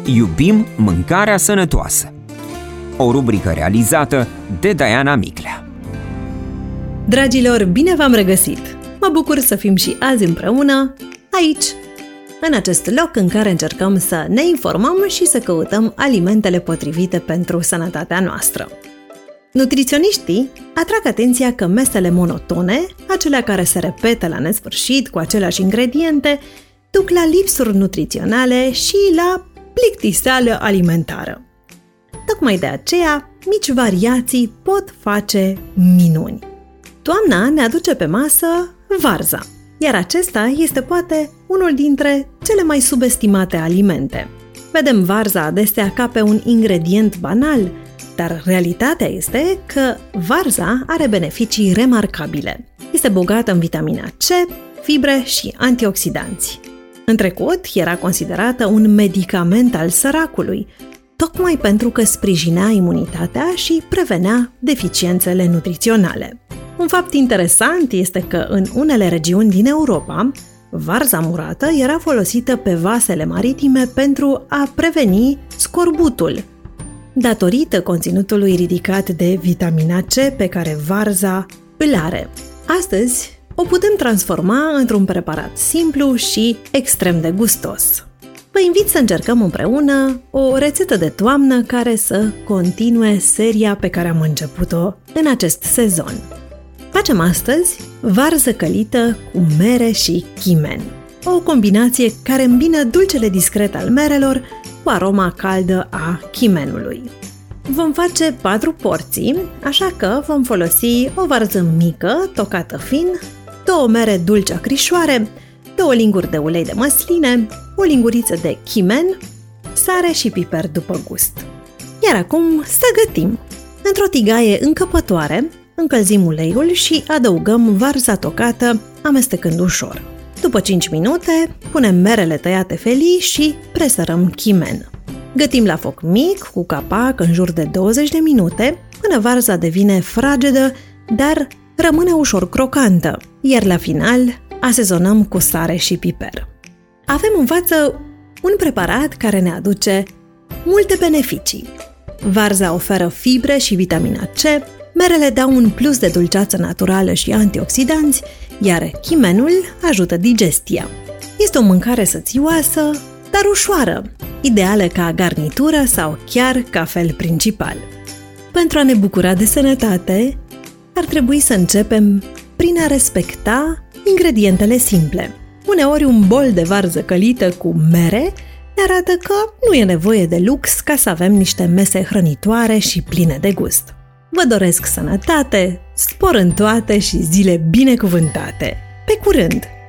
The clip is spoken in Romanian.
Iubim mâncarea sănătoasă. O rubrică realizată de Diana Miclea. Dragilor, bine v-am regăsit! Mă bucur să fim și azi împreună, aici, în acest loc în care încercăm să ne informăm și să căutăm alimentele potrivite pentru sănătatea noastră. Nutriționiștii atrag atenția că mesele monotone, acelea care se repetă la nesfârșit cu aceleași ingrediente, duc la lipsuri nutriționale și la plictiseală alimentară. Tocmai de aceea, mici variații pot face minuni. Toamna ne aduce pe masă varza, iar acesta este poate unul dintre cele mai subestimate alimente. Vedem varza adesea ca pe un ingredient banal, dar realitatea este că varza are beneficii remarcabile. Este bogată în vitamina C, fibre și antioxidanți. În trecut, era considerată un medicament al săracului, tocmai pentru că sprijinea imunitatea și prevenea deficiențele nutriționale. Un fapt interesant este că în unele regiuni din Europa, varza murată era folosită pe vasele maritime pentru a preveni scorbutul, datorită conținutului ridicat de vitamina C pe care varza îl are. Astăzi, o putem transforma într-un preparat simplu și extrem de gustos. Vă invit să încercăm împreună o rețetă de toamnă care să continue seria pe care am început-o în acest sezon. Facem astăzi varză călită cu mere și chimen. O combinație care îmbină dulcele discret al merelor cu aroma caldă a chimenului. Vom face 4 porții, așa că vom folosi o varză mică, tocată fin, 2 mere dulci acrișoare, 2 linguri de ulei de măsline, o linguriță de chimen, sare și piper după gust. Iar acum să gătim! Într-o tigaie încăpătoare, încălzim uleiul și adăugăm varza tocată, amestecând ușor. După 5 minute, punem merele tăiate felii și presărăm chimen. Gătim la foc mic, cu capac, în jur de 20 de minute, până varza devine fragedă, dar rămâne ușor crocantă, iar la final asezonăm cu sare și piper. Avem în față un preparat care ne aduce multe beneficii. Varza oferă fibre și vitamina C, merele dau un plus de dulceață naturală și antioxidanți, iar chimenul ajută digestia. Este o mâncare sățioasă, dar ușoară, ideală ca garnitură sau chiar ca fel principal. Pentru a ne bucura de sănătate, ar trebui să începem prin a respecta ingredientele simple. Uneori un bol de varză călită cu mere ne arată că nu e nevoie de lux ca să avem niște mese hrănitoare și pline de gust. Vă doresc sănătate, spor în toate și zile binecuvântate! Pe curând!